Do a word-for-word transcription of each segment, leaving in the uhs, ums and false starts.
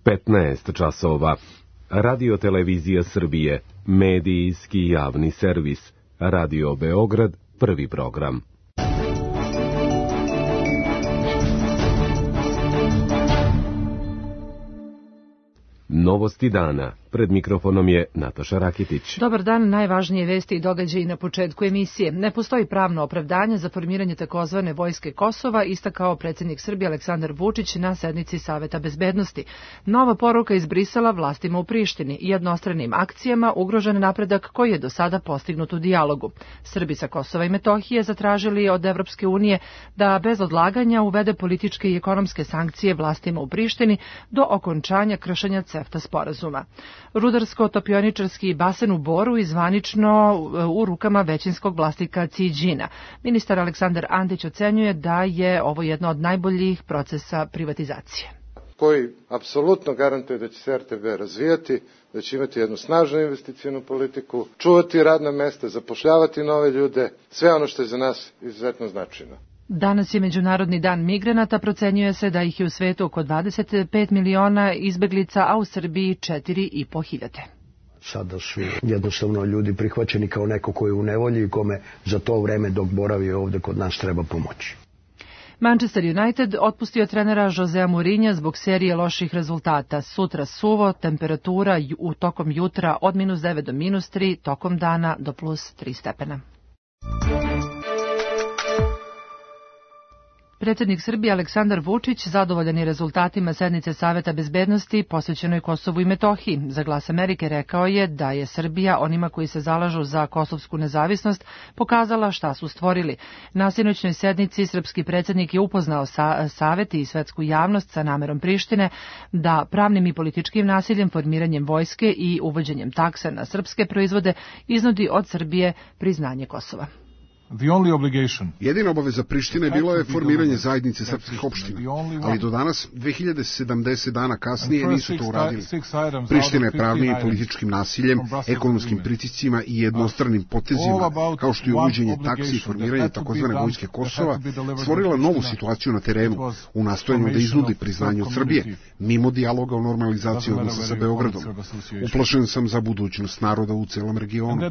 petnaest časova. Radio Televizija Srbije, medijski javni servis. Radio Beograd, prvi program. Novosti dana. Pred mikrofonom je Nataša Rakitić. Dobar dan, najvažnije vesti i događaji na početku emisije. Ne postoji pravno opravdanje za formiranje takozvane vojske Kosova, istakao predsjednik Srbije Aleksandar Vučić na sednici Saveta bezbednosti. Nova poruka iz Brisela vlastima u Prištini i jednostranim akcijama ugrožen napredak koji je do sada postignut u dijalogu. Srbi sa Kosova i Metohije zatražili od Evropske unije da bez odlaganja uvede političke i ekonomske sankcije vlastima u Prištini do okončanja kršenja CEFTA sporazuma. Rudarsko-topioničarski basen u Boru izvanično u rukama većinskog vlasnika Ziđina. Ministar Aleksandar Antić ocenjuje da je ovo jedno od najboljih procesa privatizacije. Koji apsolutno garantuje da će se R T B razvijati, da će imati jednu snažnu investicijnu politiku, čuvati radna mesta, zapošljavati nove ljude, sve ono što je za nas izuzetno značajno. Danas je Međunarodni dan migranata, procenjuje se da ih je u svetu oko dvadeset pet miliona izbeglica, a u Srbiji četiri i po hiljade. Sada su jednostavno ljudi prihvaćeni kao neko koji je u nevolji i kome za to vreme dok boravi ovde kod nas treba pomoći. Manchester United otpustio trenera Josea Mourinha zbog serije loših rezultata. Sutra suvo, temperatura u tokom jutra od minus devet do minus tri, tokom dana do plus tri stepena. Predsjednik Srbije Aleksandar Vučić zadovoljan je rezultatima sednice Saveta bezbednosti posvećenoj Kosovu i Metohiji. Za Glas Amerike rekao je da je Srbija onima koji se zalažu za kosovsku nezavisnost pokazala šta su stvorili. Na sinoćnoj sednici srpski predsjednik je upoznao sa Savet i svetsku javnost sa namerom Prištine da pravnim i političkim nasiljem, formiranjem vojske i uvođenjem taksa na srpske proizvode iznudi od Srbije priznanje Kosova. Jedina obaveza Prištine bilo je formiranje zajednice srpskih opština, ali do danas, dve hiljade sedamdeset dana kasnije, nisu to uradili. Priština je pravnim i političkim nasiljem, ekonomskim pritiscima i jednostranim potezima, kao što je uvođenje taksi i formiranje takozvane vojske Kosova, stvorila novu situaciju na terenu u nastojanju da iznudi priznanje od Srbije, mimo dijaloga o normalizaciji odnosa sa Beogradom. Uplašen sam za budućnost naroda u celom regionu.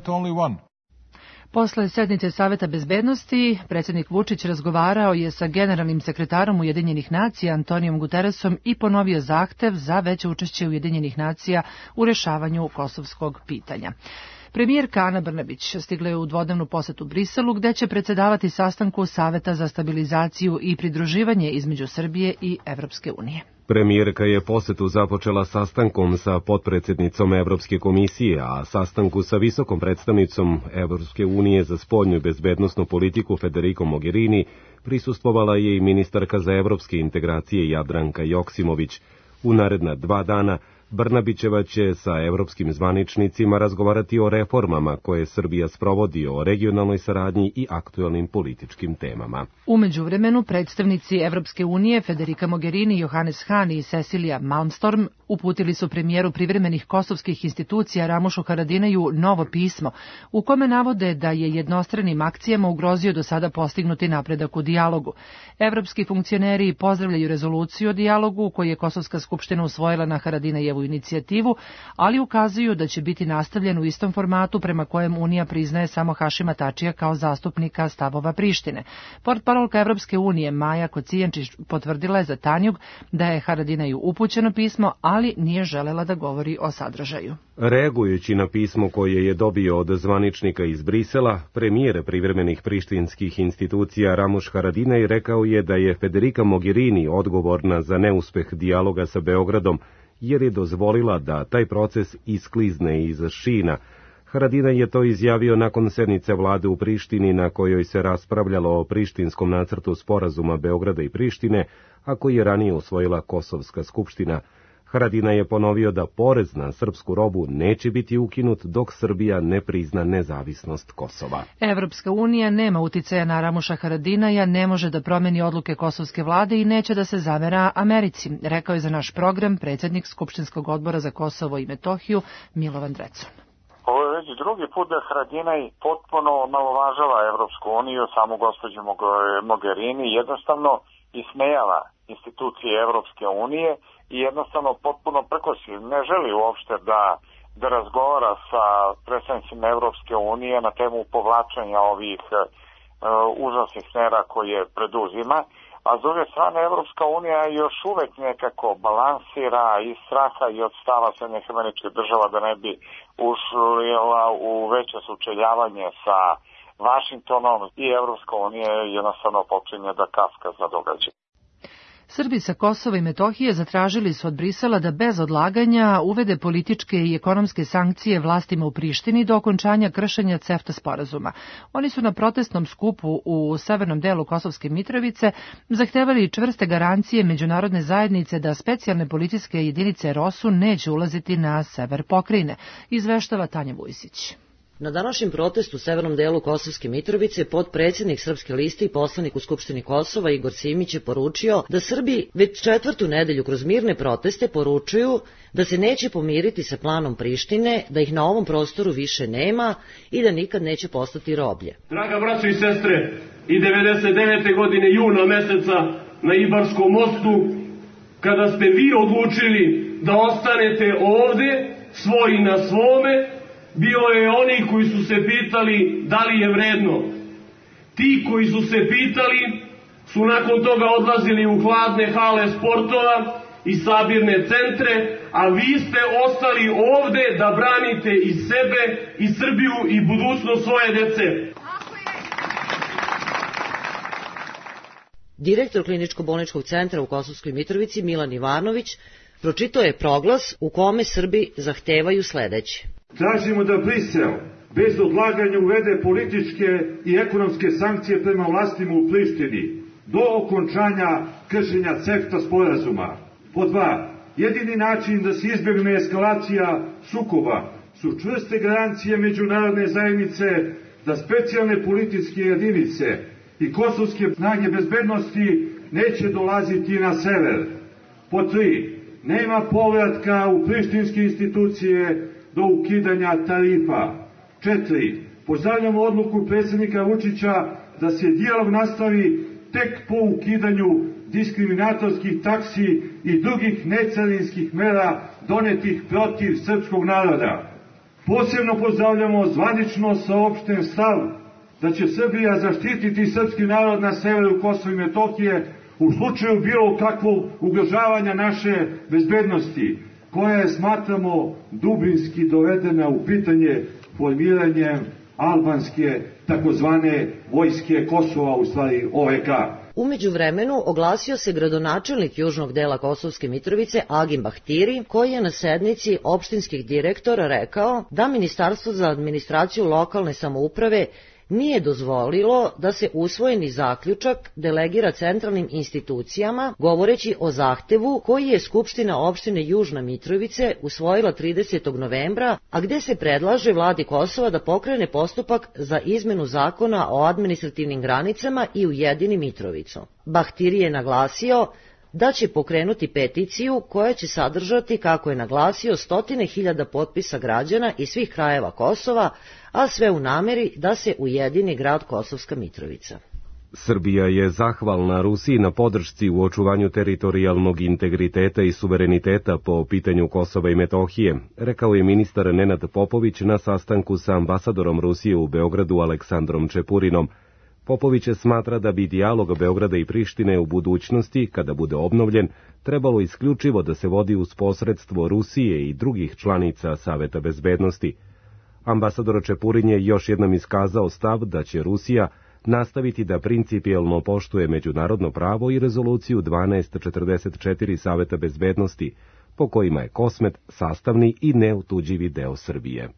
Posle sednice Saveta bezbednosti, predsjednik Vučić razgovarao je sa generalnim sekretarom Ujedinjenih nacija Antonijom Guterresom i ponovio zahtev za veće učešće Ujedinjenih nacija u rešavanju kosovskog pitanja. Premijerka Ana Brnabić stigla je u dvodnevnu posetu Briselu, gde će predsedavati sastanku Saveta za stabilizaciju i pridruživanje između Srbije i Evropske unije. Premijerka je posetu započela sastankom sa potpredsjednicom Evropske komisije, a sastanku sa visokom predstavnicom Evropske unije za spoljnu i bezbednosnu politiku Federico Mogherini prisustvovala je i ministarka za evropske integracije Jadranka Joksimović. U naredna dva dana Brnabićeva će sa evropskim zvaničnicima razgovarati o reformama koje Srbija sprovodi, o regionalnoj saradnji i aktuelnim političkim temama. U međuvremenu, predstavnici Evropske unije Federica Mogherini, Johannes Hahn i Cecilia Malmström uputili su premijeru privremenih kosovskih institucija Ramušu Haradinaju novo pismo, u kome navode da je jednostranim akcijama ugrozio do sada postignuti napredak u dijalogu. Evropski funkcioneri pozdravljaju rezoluciju o dijalogu koju je Kosovska skupština usvojila na Haradinajevu inicijativu, ali ukazuju da će biti nastavljen u istom formatu prema kojem Unija priznaje samo Hašima Tačija kao zastupnika stavova Prištine. Portparolka Evropske unije Maja Kocijančić potvrdila je za Tanjug da je Haradinaju upućeno pismo, ali nije želela da govori o sadržaju. Reagujući na pismo koje je dobio od zvaničnika iz Brisela, premijer privremenih prištinskih institucija Ramuš Haradinaj rekao je da je Federica Mogherini odgovorna za neuspeh dijaloga sa Beogradom, jer je dozvolila da taj proces isklizne iz šina. Haradinaj je to izjavio nakon sednice vlade u Prištini na kojoj se raspravljalo o prištinskom nacrtu sporazuma Beograda i Prištine, a koji je ranije usvojila Kosovska skupština. Haradinaj je ponovio da porez na srpsku robu neće biti ukinut dok Srbija ne prizna nezavisnost Kosova. Evropska unija nema uticaja na Ramuša Haradinaja, ne može da promeni odluke kosovske vlade i neće da se zamera Americi, rekao je za naš program predsjednik Skupštinskog odbora za Kosovo i Metohiju Milovan Drecun. Ovo je već drugi put da Haradinaj potpuno omalovažava Evropsku uniju, samu gospođu Mogherini, jednostavno ismejava institucije Evropske unije i jednostavno potpuno prkosi. Ne želi uopšte da, da razgovara sa predstavnicima Evropske unije na temu povlačenja ovih uh, užasnih mera koje preduzima. A s druge strane, Evropska unija još uvek nekako balansira iz straha i od stava Sjedinjenih Američkih Država da ne bi ušla u veće sučeljavanje sa Vašingtonom i Evropska unija jednostavno počinje da kaska za događaj. Srbi sa Kosova i Metohije zatražili su od Brisela da bez odlaganja uvede političke i ekonomske sankcije vlastima u Prištini do okončanja kršenja CEFTA sporazuma. Oni su na protestnom skupu u severnom delu Kosovske Mitrovice zahtevali čvrste garancije međunarodne zajednice da specijalne policijske jedinice ROSU neće ulaziti na sever pokrajine, izveštava Tanja Vujsić. Na današnjem protestu u severnom delu Kosovske Mitrovice potpredsjednik Srpske liste i poslanik u Skupštini Kosova Igor Simić je poručio da Srbi već četvrtu nedelju kroz mirne proteste poručuju da se neće pomiriti sa planom Prištine, da ih na ovom prostoru više nema i da nikad neće postati roblje. Draga braćo i sestre, i devedeset devete godine juna meseca na Ibarskom mostu, kada ste vi odlučili da ostanete ovde, svoji na svome, bilo je oni koji su se pitali da li je vredno. Ti koji su se pitali su nakon toga odlazili u hladne hale sportova i sabirne centre, a vi ste ostali ovde da branite i sebe, i Srbiju, i budućnost svoje dece. Direktor Kliničko-bolničkog centra u Kosovskoj Mitrovici Milan Ivanović pročitao je proglas u kome Srbi zahtevaju sledeće. Tražimo da Brisel bez odlaganja uvede političke i ekonomske sankcije prema vlastima u Prištini do okončanja kršenja CEFTA sporazuma. Pod dva. Jedini način da se izbjegne eskalacija sukoba su čvrste garancije međunarodne zajednice da specijalne policijske jedinice i kosovske snage bezbednosti neće dolaziti na sever. Pod tri. Nema povratka u prištinske institucije do ukidanja tarifa. Četiri. Pozdravljamo odluku predsjednika Vučića da se dijalog nastavi tek po ukidanju diskriminatorskih taksi i drugih necarinskih mera donetih protiv srpskog naroda. Posebno pozdravljamo zvanično saopšten stav da će Srbija zaštititi srpski narod na severu Kosova i Metohije u slučaju bilo kakvog ugrožavanja naše bezbednosti, koja je, smatramo, dubinski dovedena u pitanje formiranjem albanske takozvane vojske Kosova, u stvari O V K. Umeđu vremenu oglasio se gradonačelnik južnog dela Kosovske Mitrovice Agim Bahtiri, koji je na sednici opštinskih direktora rekao da Ministarstvo za administraciju lokalne samouprave nije dozvolilo da se usvojeni zaključak delegira centralnim institucijama, govoreći o zahtevu koji je Skupština opštine Južna Mitrovice usvojila tridesetog novembra, a gde se predlaže vladi Kosova da pokrene postupak za izmenu zakona o administrativnim granicama i ujedini Mitrovicu. Bahtiri je naglasio da će pokrenuti peticiju koja će sadržati, kako je naglasio, stotine hiljada potpisa građana iz svih krajeva Kosova, a sve u nameri da se ujedini grad Kosovska Mitrovica. Srbija je zahvalna Rusiji na podršci u očuvanju teritorijalnog integriteta i suvereniteta po pitanju Kosova i Metohije, rekao je ministar Nenad Popović na sastanku sa ambasadorom Rusije u Beogradu Aleksandrom Čepurinom. Popović smatra da bi dijalog Beograda i Prištine u budućnosti, kada bude obnovljen, trebalo isključivo da se vodi uz posredstvo Rusije i drugih članica Saveta bezbednosti. Ambasador Čepurin je još jednom iskazao stav da će Rusija nastaviti da principijelno poštuje međunarodno pravo i rezoluciju dvanaest četrdeset četiri Saveta bezbednosti, po kojima je Kosmet sastavni i neotuđivi deo Srbije.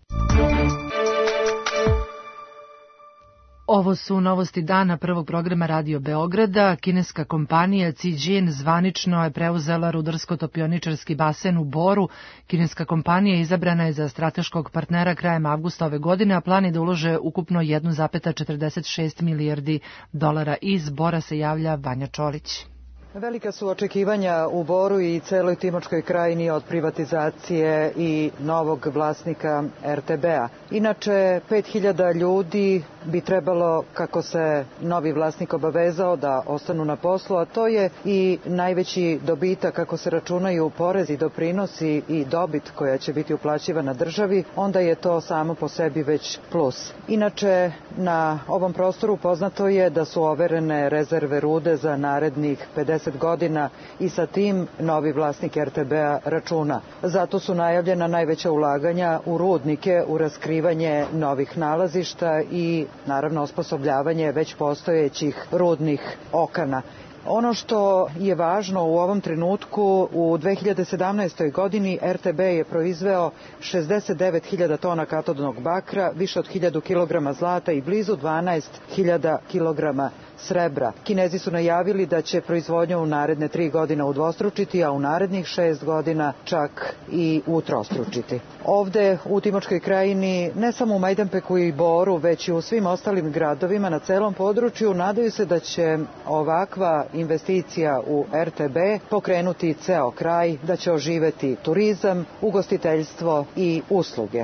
Ovo su novosti dana prvog programa Radio Beograda. Kineska kompanija Zijin zvanično je preuzela rudarsko-topioničarski basen u Boru. Kineska kompanija izabrana je za strateškog partnera krajem avgusta ove godine, a plan je da ulože ukupno jedan zarez četrdeset šest milijardi dolara. Iz Bora se javlja Vanja Čolić. Velika su očekivanja u Boru i celoj Timočkoj krajini od privatizacije i novog vlasnika er te be-a. Inače, pet hiljada ljudi bi trebalo, kako se novi vlasnik obavezao, da ostanu na poslu, a to je i najveći dobitak kako se računaju porezi, doprinosi i dobit koja će biti uplaćivana državi, onda je to samo po sebi već plus. Inače, na ovom prostoru poznato je da su overene rezerve rude za narednih pedeset godina i sa tim novi vlasnik er te be-a računa. Zato su najavljena najveća ulaganja u rudnike, u raskrivanje novih nalazišta i naravno osposobljavanje već postojećih rudnih okana. Ono što je važno u ovom trenutku, u dve hiljade sedamnaestoj. godini er te be je proizveo šezdeset devet hiljada tona katodnog bakra, više od hiljadu kilograma zlata i blizu dvanaest hiljada kilograma srebra. Kinezi su najavili da će proizvodnju u naredne tri godine udvostručiti, a u narednih šest godina čak i utrostručiti. Ovde u Timočkoj krajini, ne samo u Majdanpeku i Boru, već i u svim ostalim gradovima na celom području, nadaju se da će ovakva investicija u er te be pokrenuti ceo kraj, da će oživeti turizam, ugostiteljstvo i usluge.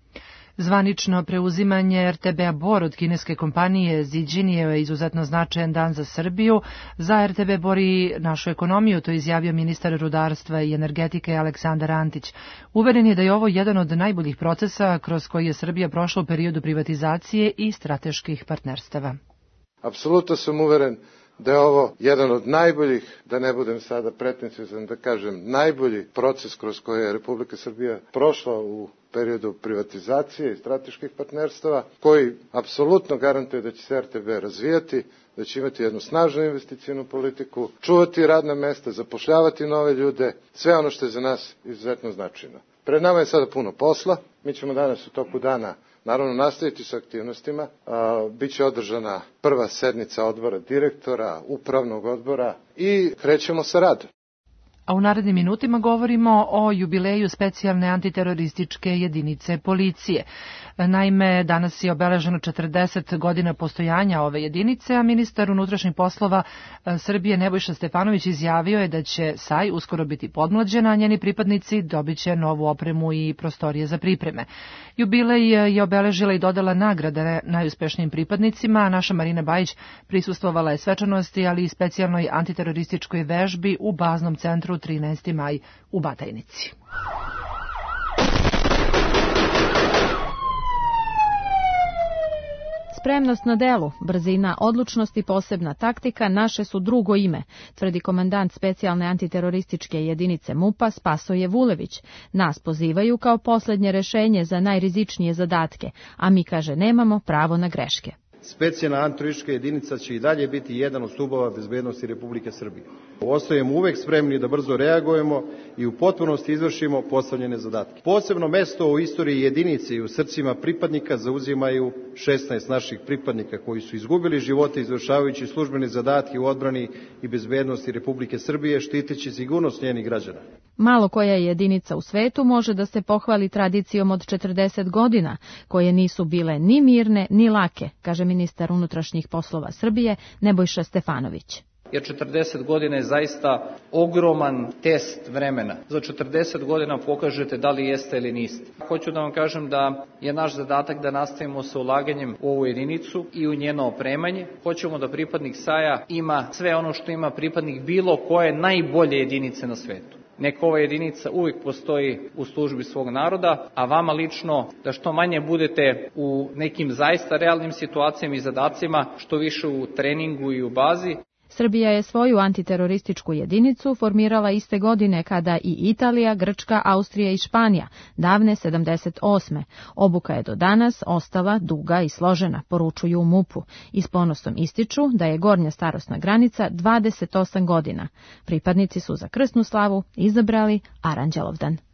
Zvanično preuzimanje er te be-a Bor od kineske kompanije Zijin je izuzetno značajan dan za Srbiju. Za er te be Bor i našu ekonomiju, to je izjavio ministar rudarstva i energetike Aleksandar Antić. Uveren je da je ovo jedan od najboljih procesa kroz koji je Srbija prošla u periodu privatizacije i strateških partnerstava. Apsolutno sam uveren da je ovo jedan od najboljih, da ne budem sada pretenciozan da kažem, najbolji proces kroz koji je Republika Srbija prošla u periodu privatizacije i strateških partnerstava, koji apsolutno garantuje da će se er te be razvijati, da će imati jednu snažnu investicijnu politiku, čuvati radna mesta, zapošljavati nove ljude, sve ono što je za nas izuzetno značajno. Pred nama je sada puno posla, mi ćemo danas u toku dana naravno nastaviti sa aktivnostima, biće održana prva sednica odbora direktora, upravnog odbora i krećemo sa radom. A u narednim minutima govorimo o jubileju specijalne antiterorističke jedinice policije. Naime, danas je obeleženo četrdeset godina postojanja ove jedinice, a ministar unutrašnjih poslova Srbije Nebojša Stefanović izjavio je da će S A I uskoro biti podmlađena, a njeni pripadnici dobit će novu opremu i prostorije za pripreme. Jubilej je obeležila i dodala nagrade najuspešnijim pripadnicima, a naša Marina Bajić prisustvovala je svečanosti, ali i specijalnoj antiterorističkoj vežbi u baznom centru trinaesti maj u Batajnici. Spremnost na delu, brzina, odlučnost i posebna taktika naše su drugo ime, tvrdi komandant specijalne antiterorističke jedinice MUP-a Spasoje Vulević. Nas pozivaju kao poslednje rešenje za najrizičnije zadatke, a mi, kaže, nemamo pravo na greške. Specijalna antiteroristička jedinica će i dalje biti jedan od stubova bezbednosti Republike Srbije. Ostajemo uvek spremni da brzo reagujemo i u potpunosti izvršimo postavljene zadatke. Posebno mesto u istoriji jedinice i u srcima pripadnika zauzimaju šesnaest naših pripadnika koji su izgubili živote izvršavajući službene zadatke u odbrani i bezbednosti Republike Srbije, štiteći sigurnost njenih građana. Malo koja jedinica u svetu može da se pohvali tradicijom od četrdeset godina, koje nisu bile ni mirne ni lake, kaže ministar unutrašnjih poslova Srbije Nebojša Stefanović. Jer četrdeset godina je zaista ogroman test vremena. Za četrdeset godina pokažete da li jeste ili niste. Hoću da vam kažem da je naš zadatak da nastavimo sa ulaganjem u ovu jedinicu i u njeno opremanje. Hoćemo da pripadnik S A I-a ima sve ono što ima pripadnik bilo koje najbolje jedinice na svetu. Neka ova jedinica uvijek postoji u službi svog naroda, a vama lično da što manje budete u nekim zaista realnim situacijama i zadacima, što više u treningu i u bazi. Srbija je svoju antiterorističku jedinicu formirala iste godine kada i Italija, Grčka, Austrija i Španija, davne sedamdeset osme. Obuka je do danas ostala duga i složena, poručuju u MUP-u, i s ponosom ističu da je gornja starosna granica dvadeset osam godina. Pripadnici su za krsnu slavu izabrali Aranđelovdan.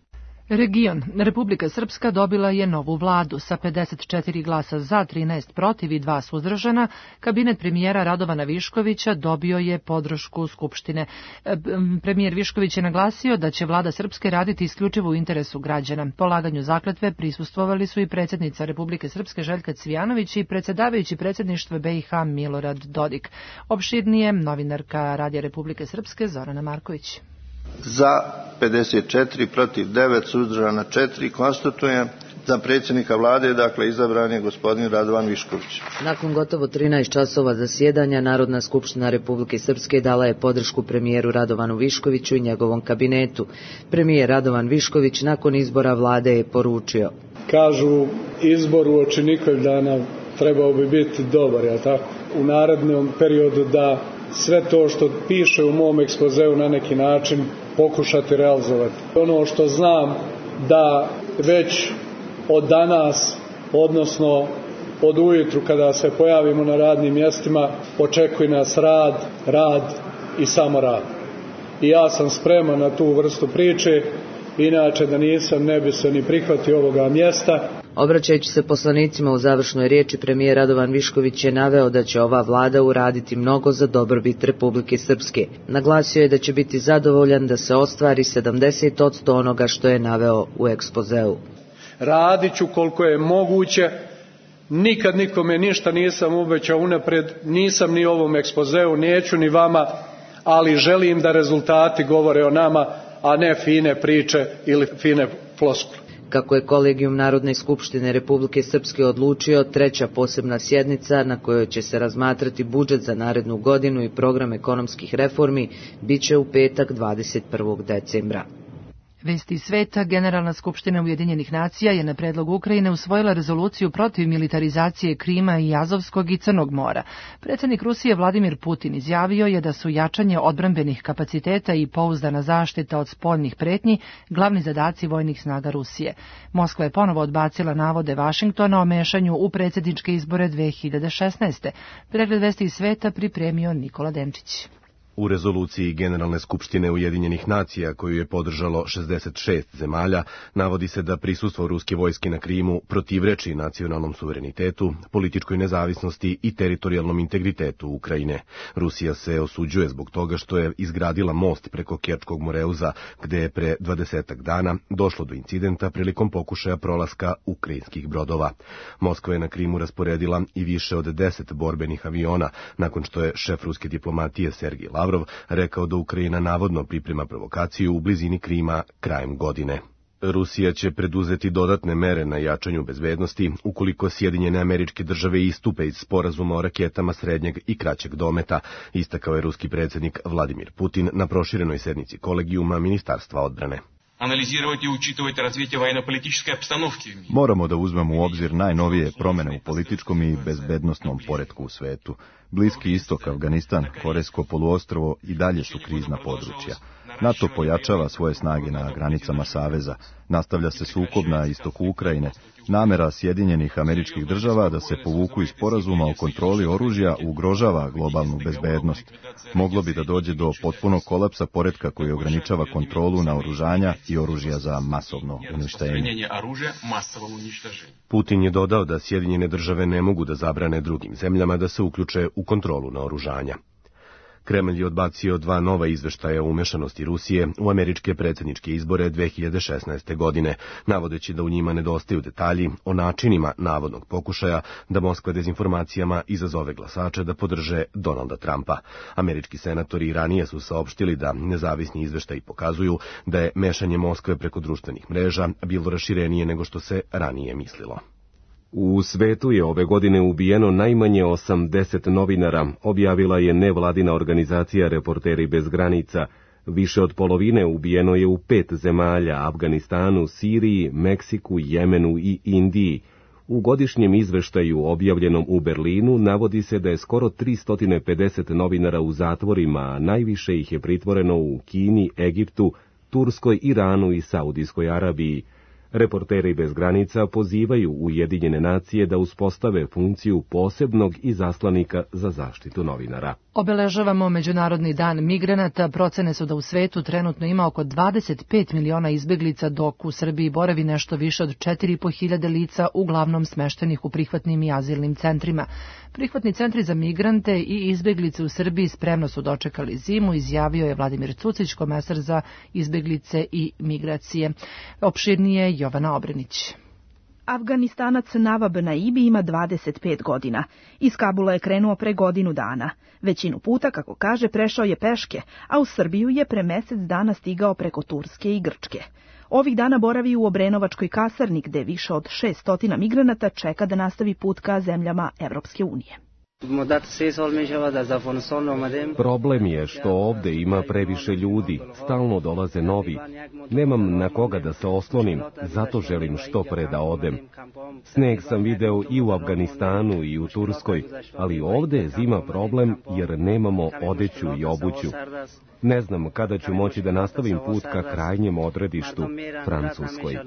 Region. Republika Srpska dobila je novu vladu. Sa pedeset četiri glasa za, trinaest protiv i dva suzdržana, kabinet premijera Radovana Viškovića dobio je podršku Skupštine. Premijer Višković je naglasio da će vlada Srpske raditi isključivo u interesu građana. Polaganju zakletve prisustvovali su i predsjednica Republike Srpske Željka Cvijanović i predsjedavajući predsjedništva B i H Milorad Dodik. Opširnije novinarka Radija Republike Srpske Zorana Marković. Za pedeset četiri, protiv devet, suzdržana četiri, konstatujem za predsjednika vlade, dakle izabran je gospodin Radovan Višković. Nakon gotovo trinaest časova zasjedanja, Narodna skupština Republike Srpske dala je podršku premijeru Radovanu Viškoviću i njegovom kabinetu. Premijer Radovan Višković nakon izbora vlade je poručio: Kažu, izbor uoči Nikoljdana trebao bi biti dobar, jel tako? U narednom periodu da sve to što piše u mom ekspozeu na neki način pokušati realizovati. Ono što znam da već od danas, odnosno od ujutru kada se pojavimo na radnim mjestima, očekuje nas rad, rad i samo rad. I ja sam spreman na tu vrstu priče, inače da nisam ne bi se ni prihvatio ovoga mjesta. Obraćajući se poslanicima u završnoj riječi, premijer Radovan Višković je naveo da će ova vlada uraditi mnogo za dobrobit Republike Srpske. Naglasio je da će biti zadovoljan da se ostvari sedamdeset posto onoga što je naveo u ekspozeu. Radit ću koliko je moguće, nikad nikome ništa nisam obećao unapred, nisam ni ovom ekspozeu, neću ni vama, ali želim da rezultati govore o nama, a ne fine priče ili fine floskule. Kako je Kolegijum Narodne skupštine Republike Srpske odlučio, treća posebna sjednica na kojoj će se razmatrati budžet za narednu godinu i program ekonomskih reformi biće u petak dvadeset prvog decembra. Vesti sveta. Generalna skupština Ujedinjenih nacija je na predlog Ukrajine usvojila rezoluciju protiv militarizacije Krima i Azovskog i Crnog mora. Predsjednik Rusije Vladimir Putin izjavio je da su jačanje odbrambenih kapaciteta i pouzdana zaštita od spoljnih pretnji glavni zadaci vojnih snaga Rusije. Moskva je ponovo odbacila navode Vašingtona o mešanju u predsjedničke izbore dve hiljade šesnaeste. Pregled vesti sveta pripremio Nikola Denčić. U rezoluciji Generalne skupštine Ujedinjenih nacija, koju je podržalo šezdeset šest zemalja, navodi se da prisustvo ruske vojske na Krimu protivreči nacionalnom suverenitetu, političkoj nezavisnosti i teritorijalnom integritetu Ukrajine. Rusija se osuđuje zbog toga što je izgradila most preko Kerčkog Moreuza, gde je pre dvadesetak dana došlo do incidenta prilikom pokušaja prolaska ukrajinskih brodova. Moskva je na Krimu rasporedila i više od deset borbenih aviona, nakon što je šef ruske diplomatije Sergij Lavrov rekao da Ukrajina navodno priprema provokaciju u blizini Krima krajem godine. Rusija će preduzeti dodatne mere na jačanju bezbednosti ukoliko Sjedinjene Američke Države istupe iz sporazuma o raketama srednjeg i kraćeg dometa, istakao je ruski predsjednik Vladimir Putin na proširenoj sednici Kolegijuma Ministarstva odbrane. Moramo da uzmemo u obzir najnovije promjene u političkom i bezbednosnom poretku u svetu. Bliski istok, Afganistan, Korejsko poluostrvo i dalje su krizna područja. NATO pojačava svoje snage na granicama Saveza, nastavlja se sukob na istoku Ukrajine. Namera Sjedinjenih Američkih Država da se povuku iz sporazuma o kontroli oružja ugrožava globalnu bezbednost. Moglo bi da dođe do potpunog kolapsa poretka koji ograničava kontrolu naoružanja i oružja za masovno uništenje. Putin je dodao da Sjedinjene Države ne mogu da zabrane drugim zemljama da se uključe u kontrolu naoružanja. Kremlj je odbacio dva nova izveštaja o umešanosti Rusije u američke predsjedničke izbore dve hiljade šesnaeste. godine, navodeći da u njima nedostaju detalji o načinima navodnog pokušaja da Moskva dezinformacijama izazove glasače da podrže Donalda Trumpa. Američki senatori ranije su saopštili da nezavisni izveštaji pokazuju da je mešanje Moskve preko društvenih mreža bilo raširenije nego što se ranije mislilo. U svetu je ove godine ubijeno najmanje osamdeset novinara, objavila je nevladina organizacija Reporteri bez granica. Više od polovine ubijeno je u pet zemalja: Afganistanu, Siriji, Meksiku, Jemenu i Indiji. U godišnjem izveštaju objavljenom u Berlinu navodi se da je skoro tristo pedeset novinara u zatvorima, a najviše ih je pritvoreno u Kini, Egiptu, Turskoj, Iranu i Saudijskoj Arabiji. Reporteri bez granica pozivaju Ujedinjene nacije da uspostave funkciju posebnog izaslanika za zaštitu novinara. Obeležavamo Međunarodni dan migranata. Procene su da u svetu trenutno ima oko dvadeset pet miliona izbeglica, dok u Srbiji boravi nešto više od četiri i po hiljade lica, uglavnom smeštenih u prihvatnim i azilnim centrima. Prihvatni centri za migrante i izbeglice u Srbiji spremno su dočekali zimu, izjavio je Vladimir Cucić, komesar za izbeglice i migracije. Opširnije Jovana Obrenić. Afganistanac Nawab Naibi ima dvadeset pet godina. Iz Kabula je krenuo pre godinu dana. Većinu puta, kako kaže, prešao je peške, a u Srbiju je pre mesec dana stigao preko Turske i Grčke. Ovih dana boravi u Obrenovačkoj kasarni, gde više od šessto migranata čeka da nastavi put ka zemljama Evropske unije. Problem je što ovde ima previše ljudi, stalno dolaze novi. Nemam na koga da se oslonim, zato želim što pre da odem. Sneg sam video i u Afganistanu i u Turskoj, ali ovde je zima problem jer nemamo odeću i obuću. Ne znam kada ću moći da nastavim put ka krajnjem odredištu, Francuskoj.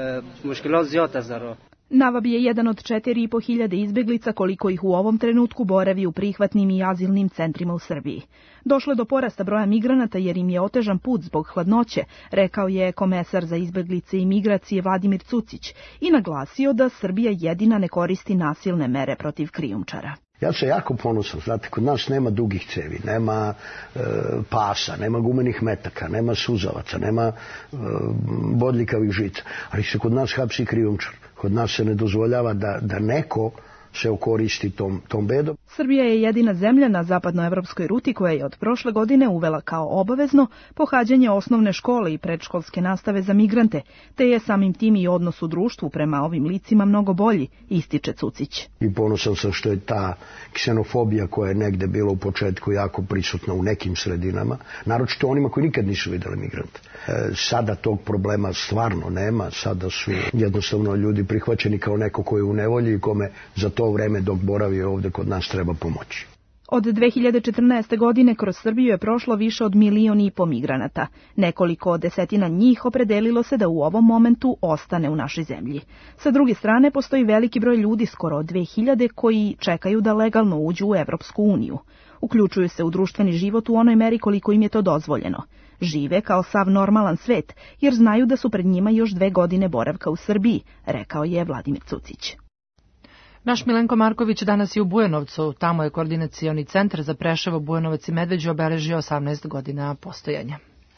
Nawab je jedan od četiri i po hiljade izbeglica koliko ih u ovom trenutku boravi u prihvatnim i azilnim centrima u Srbiji. Došlo je do porasta broja migranata jer im je otežan put zbog hladnoće, rekao je komesar za izbeglice i migracije Vladimir Cucić i naglasio da Srbija jedina ne koristi nasilne mere protiv krijumčara. Ja sam jako ponosan, znate, kod nas nema dugih cevi, nema e, pasa, nema gumenih metaka, nema suzavaca, nema e, bodljikavih žica, ali se kod nas hapsi krijumčar. Kod nas se ne dozvoljava da, da neko se okoristi tom, tom bedom. Srbija je jedina zemlja na zapadnoevropskoj ruti koja je od prošle godine uvela kao obavezno pohađanje osnovne škole i predškolske nastave za migrante, te je samim tim i odnos u društvu prema ovim licima mnogo bolji, ističe Cucić. I ponosan sam što je ta ksenofobija koja je negde bila u početku jako prisutna u nekim sredinama, naročito onima koji nikad nisu videli migrante. E, sada tog problema stvarno nema, sada su jednostavno ljudi prihvaćeni kao neko koji je u nevolji i kome za to vreme dok boravi ovde kod nas treba pomoći. Od dve hiljade četrnaeste. godine kroz Srbiju je prošlo više od milion i po migranata. Nekoliko desetina njih opredelilo se da u ovom momentu ostane u našoj zemlji. Sa druge strane, postoji veliki broj ljudi, skoro dve hiljade, koji čekaju da legalno uđu u Evropsku uniju. Uključuju se u društveni život u onoj meri koliko im je to dozvoljeno. Žive kao sav normalan svet, jer znaju da su pred njima još dve godine boravka u Srbiji, rekao je Vladimir Cucić. Naš Milenko Marković danas je u Bujanovcu, tamo je koordinacioni centar za Preševo, Bujanovac i Medveđu obeležio osamnaest godina postojanja.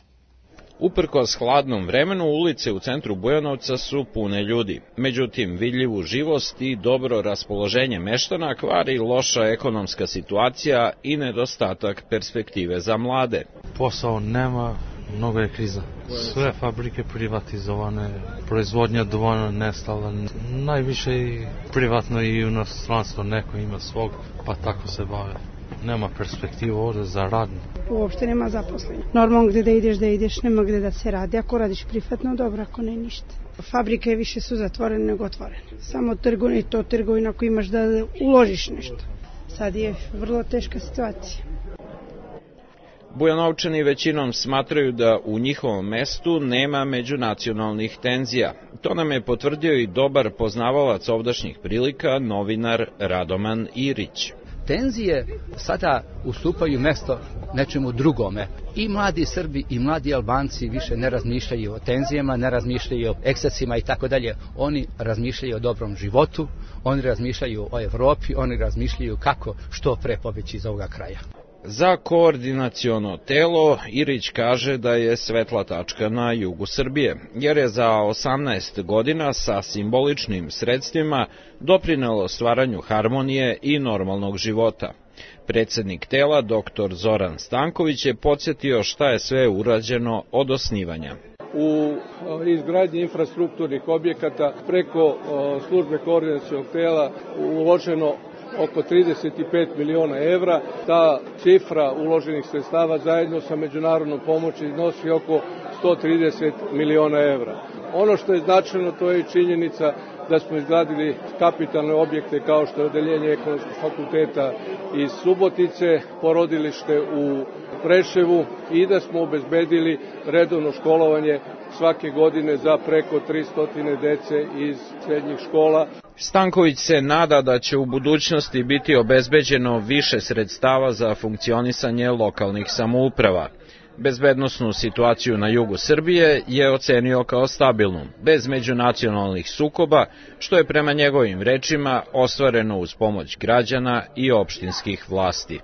Uprkos hladnom vremenu, ulice u centru Bujanovca su pune ljudi. Međutim, vidljivu živost i dobro raspoloženje meštana kvari loša ekonomska situacija i nedostatak perspektive za mlade. Posao nema, mnogo je kriza. Sve fabrike privatizovane, proizvodnja duvana nestala. Najviše i privatno i u inostranstvu neko ima svog, pa tako se bave. Nema perspektivu ovdje za rad. Uopšte nema zaposlenja. Normalno gde da ideš, da ideš, nema gde da se radi. Ako radiš privatno, dobro, ako ne, ništa. Fabrike više su zatvorene nego otvorene. Samo trgovina i to trgovina ako imaš da uložiš nešto. Sad je vrlo teška situacija. Bujanovčani većinom smatraju da u njihovom mestu nema međunacionalnih tenzija. To nam je potvrdio i dobar poznavalac ovdašnjih prilika, novinar Radoman Irić. Tenzije sada ustupaju mesto nečemu drugome. I mladi Srbi i mladi Albanci više ne razmišljaju o tenzijama, ne razmišljaju o ekscesima i tako dalje. Oni razmišljaju o dobrom životu, oni razmišljaju o Evropi, oni razmišljaju kako što pre pobeći iz ovoga kraja. Za koordinaciono telo Irić kaže da je svetla tačka na jugu Srbije, jer je za osamnaest godina sa simboličnim sredstvima doprinelo stvaranju harmonije i normalnog života. Predsednik tela, doktor Zoran Stanković, je podsjetio šta je sve urađeno od osnivanja. U izgradnji infrastrukturnih objekata preko službe koordinacionog tela uloženo oko trideset pet miliona evra. Ta cifra uloženih sredstava zajedno sa međunarodnom pomoći iznosi oko sto trideset miliona evra. Ono što je značajno, to je činjenica da smo izgradili kapitalne objekte kao što je odeljenje Ekonomskog fakulteta iz Subotice, porodilište u Preševu i da smo obezbedili redovno školovanje svake godine za preko tristo dece iz srednjih škola. Stanković se nada da će u budućnosti biti obezbeđeno više sredstava za funkcionisanje lokalnih samouprava. Bezbednosnu situaciju na jugu Srbije je ocenio kao stabilnu, bez međunacionalnih sukoba, što je prema njegovim rečima ostvareno uz pomoć građana i opštinskih vlasti.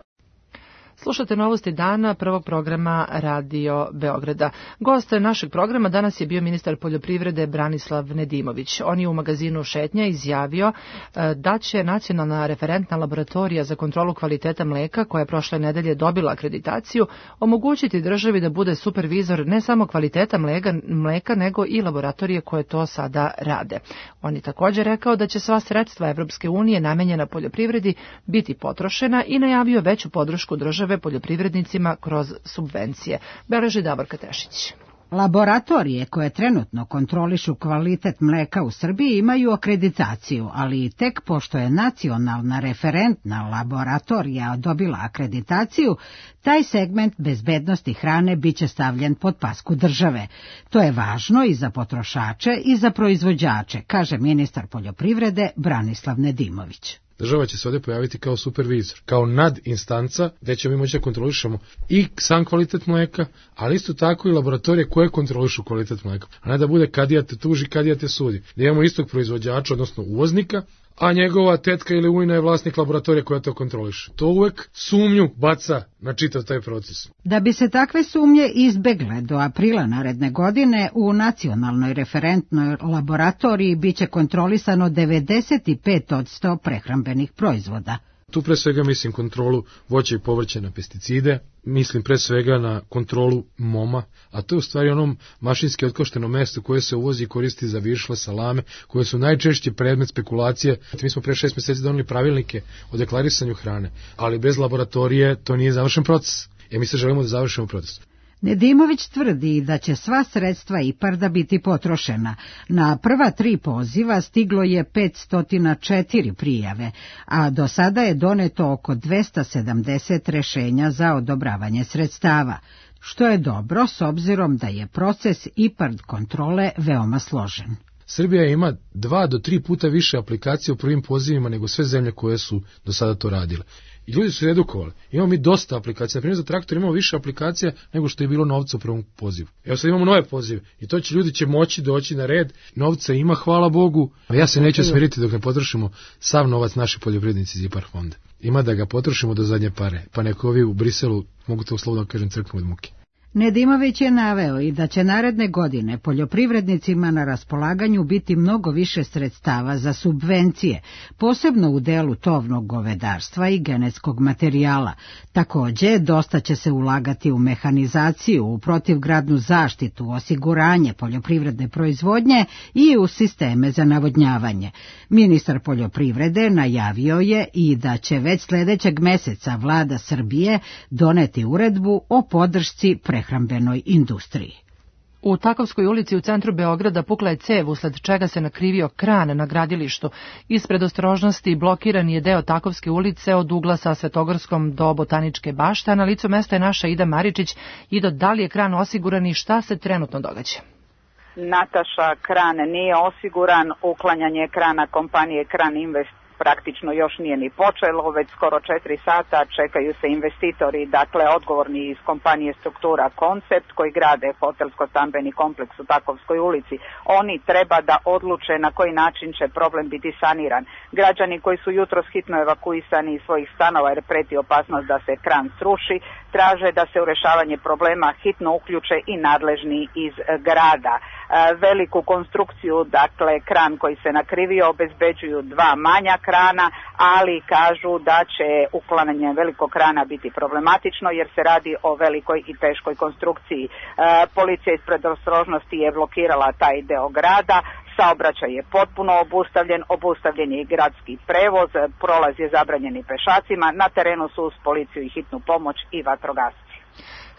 Slušate novosti dana prvog programa Radio Beograda. Gost našeg programa danas je bio ministar poljoprivrede Branislav Nedimović. On je u magazinu Šetnja izjavio da će Nacionalna referentna laboratorija za kontrolu kvaliteta mleka, koja je prošle nedelje dobila akreditaciju, omogućiti državi da bude supervizor ne samo kvaliteta mleka, mleka nego i laboratorije koje to sada rade. On je također rekao da će sva sredstva Evropske unije namenjena poljoprivredi biti potrošena i najavio veću podršku države poljoprivrednicima kroz subvencije. Beleži Davorka Tešić. Laboratorije koje trenutno kontrolišu kvalitet mleka u Srbiji imaju akreditaciju, ali tek pošto je Nacionalna referentna laboratorija dobila akreditaciju, taj segment bezbednosti hrane biće stavljen pod pasku države. To je važno i za potrošače i za proizvođače, kaže ministar poljoprivrede Branislav Nedimović. Država će se ovdje pojaviti kao supervizor, kao nadinstanca, gde ćemo mi moći da kontrolišemo i sam kvalitet mleka, ali isto tako i laboratorije koje kontrolišu kvalitet mleka. A ne da bude kadija te tuži, kadija te sudi. Da imamo istog proizvođača, odnosno uvoznika, a njegova tetka ili ujna je vlasnik laboratorije koja to kontroliše. To uvek sumnju baca na čitav taj proces. Da bi se takve sumnje izbegle do aprila naredne godine, u Nacionalnoj referentnoj laboratoriji biće kontrolisano devedeset pet posto prehrambenih proizvoda. Tu pre svega mislim kontrolu voća i povrća na pesticide, mislim pre svega na kontrolu moma, a to je u stvari onom mašinski otkošteno mesto koje se uvozi i koristi za viršle, salame, koje su najčešće predmet spekulacije. Mi smo pre šest mjeseci doneli pravilnike o deklarisanju hrane, ali bez laboratorije to nije završen proces. E mi se želimo da završimo proces. Nedimović tvrdi da će sva sredstva IPARD-a biti potrošena. Na prva tri poziva stiglo je petsto četiri prijave, a do sada je doneto oko dvesta sedamdeset rešenja za odobravanje sredstava, što je dobro s obzirom da je proces IPARD kontrole veoma složen. Srbija ima dva do tri puta više aplikacija u prvim pozivima nego sve zemlje koje su do sada to radile. I ljudi su se edukovali. Imamo mi dosta aplikacija. Na primjer, za traktor imamo više aplikacija nego što je bilo novca u prvom pozivu. Evo sad imamo nove pozive. I to će ljudi će moći doći na red. Novca ima, hvala Bogu. A ja se neću smiriti dok ne potrošimo sav novac naši poljoprivrednici iz IPARD fonda. Ima da ga potrošimo do zadnje pare. Pa neko ovi u Briselu, mogu to slobodno kažem, crknu od muke. Nedimović je naveo i da će naredne godine poljoprivrednicima na raspolaganju biti mnogo više sredstava za subvencije, posebno u delu tovnog govedarstva i genetskog materijala. Takođe, dosta će se ulagati u mehanizaciju, u protivgradnu zaštitu, osiguranje poljoprivredne proizvodnje i u sisteme za navodnjavanje. Ministar poljoprivrede najavio je i da će već sledećeg meseca vlada Srbije doneti uredbu o podršci prehrambenoj industriji. U Takovskoj ulici u centru Beograda pukla je cev, usled čega se nakrivio kran na gradilištu. Ispred ostrožnosti blokiran je deo Takovske ulice od ugla sa Svetogorskom do Botaničke bašte, a na licu mesta je naša Ida Maričić. Ido, da li je kran osiguran i šta se trenutno događa? Nataša, kran nije osiguran, uklanjanje krana kompanije Kran Invest praktično još nije ni počelo, već skoro četiri sata čekaju se investitori, dakle odgovorni iz kompanije Struktura Koncept koji grade hotelsko-stambeni kompleks u Takovskoj ulici. Oni treba da odluče na koji način će problem biti saniran. Građani koji su jutros hitno evakuisani iz svojih stanova jer preti opasnost da se kran sruši, traže da se u rešavanje problema hitno uključe i nadležni iz grada. Veliku konstrukciju, dakle kran koji se nakrivio, obezbeđuju dva manja krana, ali kažu da će uklanjanje velikog krana biti problematično jer se radi o velikoj i teškoj konstrukciji. Policija iz predostrožnosti je blokirala taj deo grada, saobraćaj je potpuno obustavljen, obustavljen je i gradski prevoz, prolaz je zabranjen i pešacima, na terenu su uz policiju i hitnu pomoć i vatrogasci.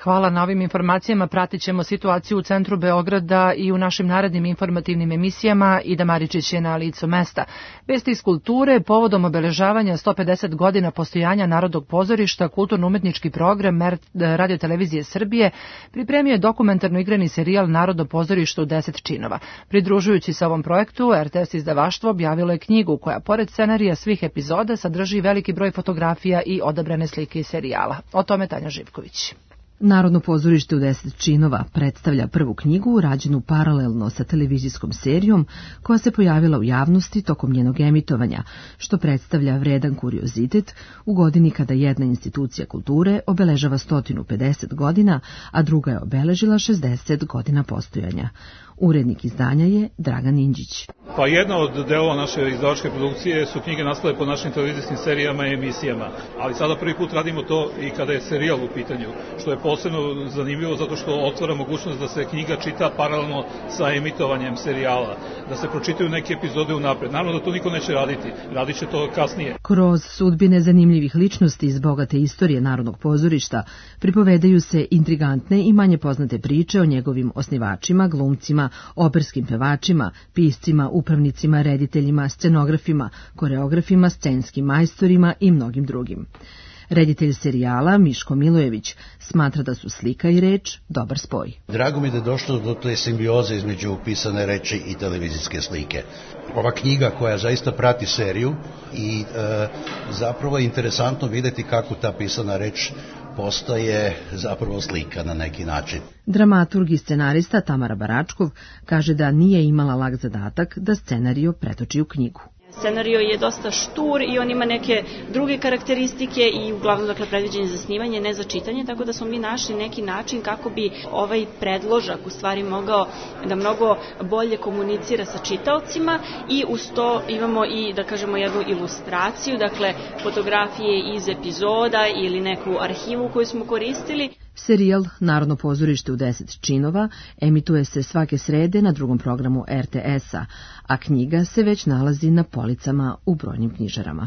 Hvala na ovim informacijama. Pratit ćemo situaciju u centru Beograda i u našim narednim informativnim emisijama. Ida Maričić je na licu mesta. Vesti iz kulture, povodom obeležavanja sto pedeset godina postojanja Narodnog pozorišta, kulturno-umetnički program Radio-televizije Srbije pripremio je dokumentarno igrani serijal Narodno pozorište u deset činova. Pridružujući se ovom projektu, R T S izdavaštvo objavilo je knjigu koja, pored scenarija svih epizoda, sadrži veliki broj fotografija i odabrane slike iz serijala. O tome Tanja Živković. Narodno pozorište u deset činova predstavlja prvu knjigu rađenu paralelno sa televizijskom serijom koja se pojavila u javnosti tokom njenog emitovanja, što predstavlja vredan kuriozitet u godini kada jedna institucija kulture obeležava sto pedeset godina, a druga je obeležila šezdeset godina postojanja. Urednik izdanja je Dragan Inđić. Pa jedna od delova naše izdavačke produkcije su knjige nastale po našim televizijskim serijama i emisijama, ali sada prvi put radimo to i kada je serijal u pitanju, što je posebno zanimljivo zato što otvara mogućnost da se knjiga čita paralelno sa emitovanjem serijala, da se pročitaju neke epizode unapred. Naravno da to niko neće raditi, radit će to kasnije. Kroz sudbine zanimljivih ličnosti iz bogate istorije Narodnog pozorišta pripovedaju se intrigantne i manje poznate priče o njegovim osnivačima, glumcima, operskim pevačima, piscima, upravnicima, rediteljima, scenografima, koreografima, scenskim majstorima i mnogim drugim. Reditelj serijala Miško Milojević smatra da su slika i reč dobar spoj. Drago mi da je došlo do te simbioze između pisane reči i televizijske slike. Ova knjiga koja zaista prati seriju i e, zapravo je interesantno vidjeti kako ta pisana reč postaje zapravo slika na neki način. Dramaturg i scenarista Tamara Baračkov kaže da nije imala lak zadatak da scenario pretoči u knjigu. Scenario je dosta štur i on ima neke druge karakteristike i uglavnom dakle predviđen za snimanje, ne za čitanje, tako da smo mi našli neki način kako bi ovaj predložak u stvari mogao da mnogo bolje komunicira sa čitaocima i uz to imamo i da kažemo jednu ilustraciju, dakle fotografije iz epizoda ili neku arhivu koju smo koristili. Serijal Narodno pozorište u deset činova emituje se svake srede na drugom programu R T S-a, a knjiga se već nalazi na policama u brojnim knjižarama.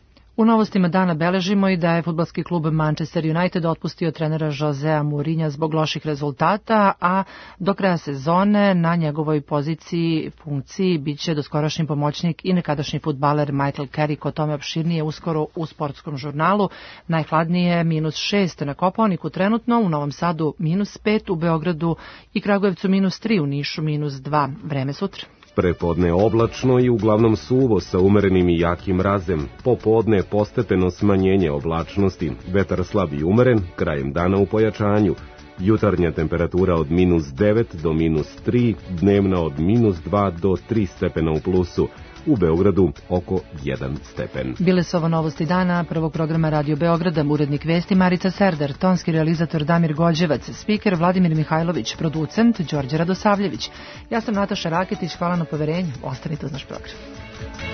U novostima dana beležimo i da je fudbalski klub Manchester United otpustio trenera Josea Mourinha zbog loših rezultata, a do kraja sezone na njegovoj poziciji, funkciji, bit će doskorašnji pomoćnik i nekadašnji fudbaler Michael Carrick. O tome opširnije uskoro u sportskom žurnalu. Najhladnije minus šest na Kopaoniku trenutno, u Novom Sadu minus pet, u Beogradu i Kragujevcu minus tri, u Nišu minus dva. Vreme sutra. Prepodne oblačno i uglavnom suvo sa umerenim i jakim mrazem. Popodne postepeno smanjenje oblačnosti. Vetar slab i umeren, krajem dana u pojačanju. Jutarnja temperatura od minus devet do minus tri, dnevna od minus dva do tri stepena u plusu. U Beogradu oko jedan stepen. Bile su ovo novosti dana prvog programa Radio Beograda, urednik vesti Marica Serdar, tonski realizator Damir Gođevac, spiker Vladimir Mihajlović, producent Đorđe Radosavljević. Ja sam Nataša Raketić, hvala na poverenju, ostanite uz naš program.